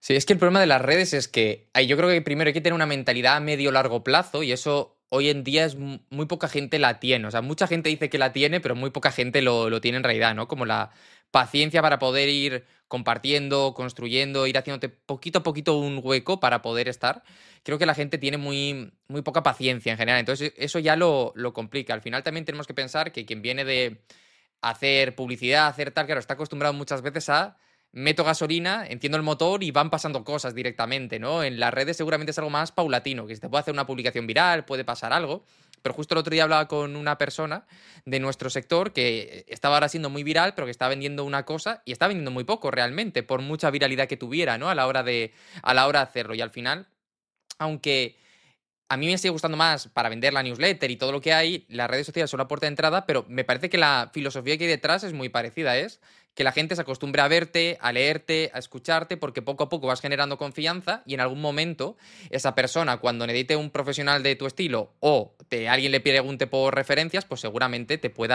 Sí, es que el problema de las redes es que yo creo que primero hay que tener una mentalidad a medio-largo plazo y eso hoy en día es muy poca gente la tiene. O sea, mucha gente dice que la tiene, pero muy poca gente lo tiene en realidad, ¿no? Como la paciencia para poder ir compartiendo, construyendo, ir haciéndote poquito a poquito un hueco para poder estar. Creo que la gente tiene muy poca paciencia en general. Entonces, eso ya lo complica. Al final también tenemos que pensar que quien viene de hacer publicidad, hacer tal, claro, está acostumbrado muchas veces a meto gasolina, enciendo el motor y van pasando cosas directamente, ¿no? En las redes seguramente es algo más paulatino, que si te puede hacer una publicación viral, puede pasar algo. Pero justo el otro día hablaba con una persona de nuestro sector que estaba ahora siendo muy viral, pero que estaba vendiendo una cosa y estaba vendiendo muy poco realmente, por mucha viralidad que tuviera, ¿no? A la hora de hacerlo. Y al final, aunque a mí me sigue gustando más para vender la newsletter y todo lo que hay, las redes sociales son la puerta de entrada, pero me parece que la filosofía que hay detrás es muy parecida, es que la gente se acostumbre a verte, a leerte, a escucharte, porque poco a poco vas generando confianza y en algún momento esa persona, cuando necesite un profesional de tu estilo o alguien le pregunte por referencias, pues seguramente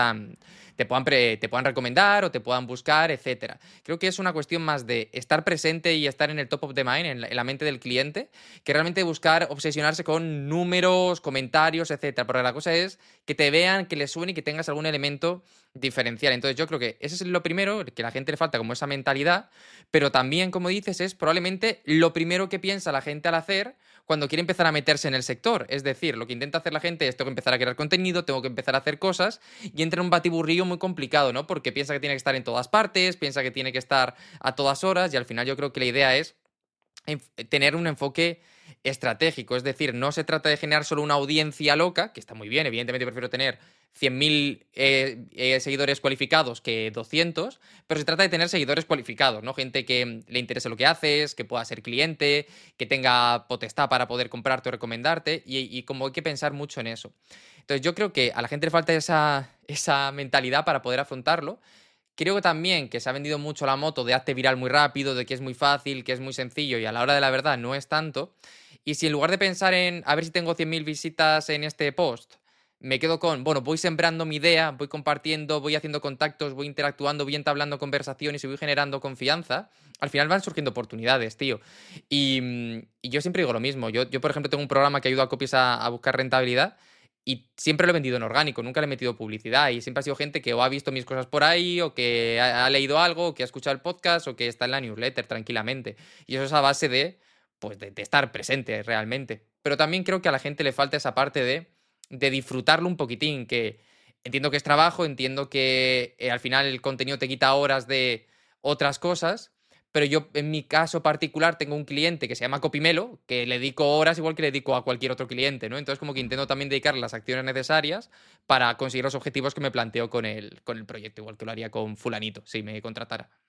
te puedan recomendar o te puedan buscar, etcétera. Creo que es una cuestión más de estar presente y estar en el top of the mind, en la mente del cliente, que realmente buscar obsesionarse con números, comentarios, etcétera. Porque la cosa es que te vean, que les suene y que tengas algún elemento diferencial. Entonces yo creo que ese es lo primero, que a la gente le falta como esa mentalidad, pero también, como dices, es probablemente lo primero que piensa la gente al hacer cuando quiere empezar a meterse en el sector. Es decir, lo que intenta hacer la gente es tengo que empezar a crear contenido, tengo que empezar a hacer cosas y entra en un batiburrillo muy complicado, ¿no? Porque piensa que tiene que estar en todas partes, piensa que tiene que estar a todas horas y al final yo creo que la idea es tener un enfoque estratégico. Es decir, no se trata de generar solo una audiencia loca, que está muy bien, evidentemente prefiero tener 100.000 seguidores cualificados que 200, pero se trata de tener seguidores cualificados, ¿no? Gente que le interese lo que haces, que pueda ser cliente, que tenga potestad para poder comprarte o recomendarte, y como hay que pensar mucho en eso. Entonces yo creo que a la gente le falta esa mentalidad para poder afrontarlo. Creo que también que se ha vendido mucho la moto de hazte viral muy rápido, de que es muy fácil, que es muy sencillo y a la hora de la verdad no es tanto. Y si en lugar de pensar en a ver si tengo 100.000 visitas en este post, me quedo con, bueno, voy sembrando mi idea, voy compartiendo, voy haciendo contactos, voy interactuando, voy entablando conversaciones y voy generando confianza, al final van surgiendo oportunidades, tío. Y yo siempre digo lo mismo. Yo, por ejemplo, tengo un programa que ayuda a copies a buscar rentabilidad y siempre lo he vendido en orgánico, nunca le he metido publicidad y siempre ha sido gente que o ha visto mis cosas por ahí o que ha leído algo, o que ha escuchado el podcast o que está en la newsletter tranquilamente. Y eso es a base pues de estar presente realmente. Pero también creo que a la gente le falta esa parte de disfrutarlo un poquitín, que entiendo que es trabajo, entiendo que al final el contenido te quita horas de otras cosas, pero yo en mi caso particular tengo un cliente que se llama Copimelo, que le dedico horas igual que le dedico a cualquier otro cliente, ¿no? Entonces como que intento también dedicar las acciones necesarias para conseguir los objetivos que me planteo con el proyecto, igual que lo haría con fulanito, si me contratara.